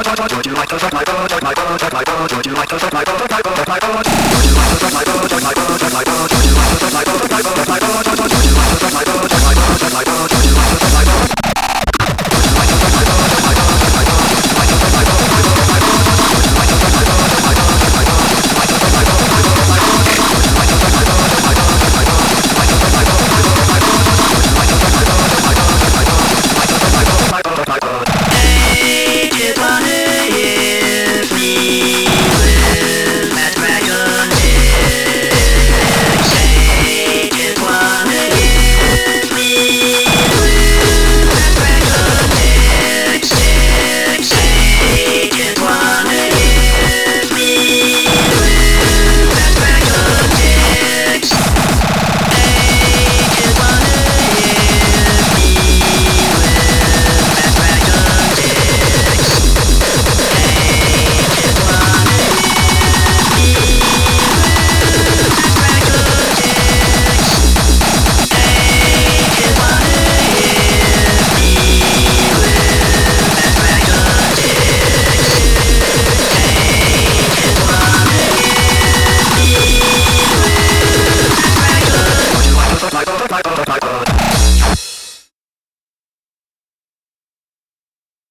Would you like to suck my butt? Would you like to suck my butt? Would you like to suck my butt? Would you like to suck my butt? Would you like to suck my butt?